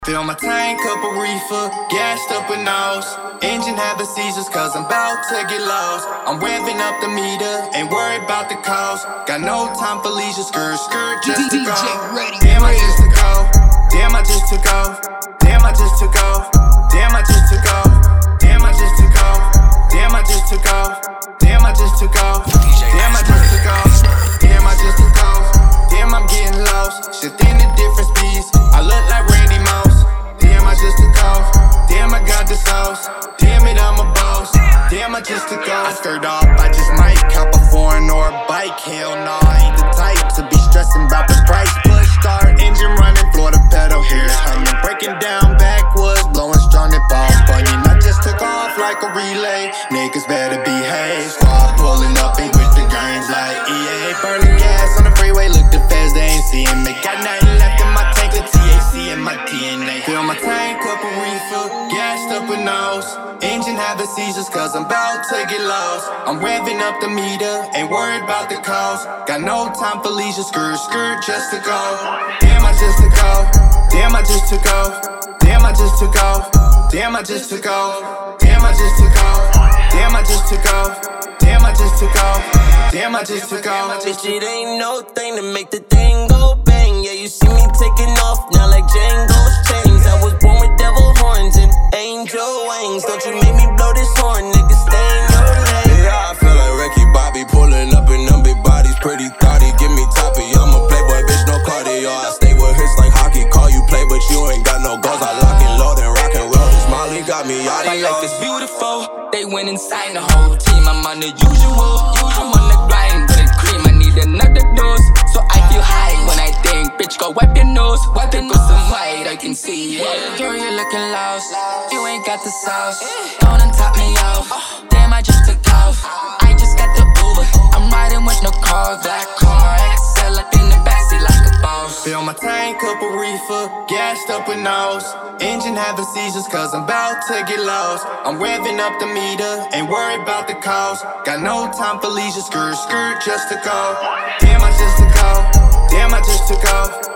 Fill my tank up with reefer, gassed up with nose. Engine having seizures cause I'm about to get lost. I'm revving up the meter, ain't worried about the cost. Got no time for leisure, skirt just to go. Damn, I just took off. Damn, I just took off. Damn, I just took off. Damn, I just took off. Damn, I just took off. Damn, I just took off. Damn, I just took off. Damn, I just took off. Damn, I just took off. Damn, I'm getting lost. Shifting at different speeds. I look like Randy Moss. Damn, I just took off. Damn, I got the sauce. Damn it, I'm a boss. Damn, I just took off. I skirt off, I just might cop a foreign or a bike. Hell no, I ain't the type to be stressing about the price. Push start, engine running, floor to pedal. Here's humming, breaking down backwoods, blowing strong that balls bunny. I just took off like a relay. Niggas better behave. Squad pulling up and with the games like EA. Burning gas on the freeway, look the feds, they ain't seeing me. Got nothing left in my tank, the THC in my DNA. Fill my tank up with reefer, gassed up with nose. Engine having seizures cause I'm about to get lost. I'm revving up the meter, ain't worried about the cost. Got no time for leisure, skirt just to go. Damn, I just took off. Damn, I just took off. Damn, I just took off. Damn, I just took off. Damn, I just took off. Damn, I just took off. Damn, I just took off. Damn, I just took off. Bitch, it ain't no thing to make the thing go bang. Yeah, you see me taking off now like Django's chains. I was born with devil horns and angel wings. Don't you make me blow this horn, nigga, stay in your lane. Yeah, I feel like Ricky Bobby pulling up in them big bodies. Pretty thotty, give me toppy. I'm a playboy, bitch, no cardio. I stay with hits like hockey. Call you play, but you ain't got no goals. I lock and load and rock and roll. This Molly got me out. My life is beautiful. They went inside the whole team. I'm on the usual. I'm on the grind with the cream. I need another dose, so I feel high when I think. Bitch, go wipe your nose. Wipe it with some white, I can see. Yeah. Girl, you're looking lost. You ain't got the sauce. Don't top me off. Damn, I just took off. I just got the Uber. I'm riding with no car. Black car, XL up in the backseat like a boss. Fill my tank up with reefer, gassed up with nose. Engine having seizures cause I'm about to get lost. I'm revving up the meter, ain't worried about the cost. Got no time for leisure, skirt just to go. Damn, I just took off. Damn, I just took off.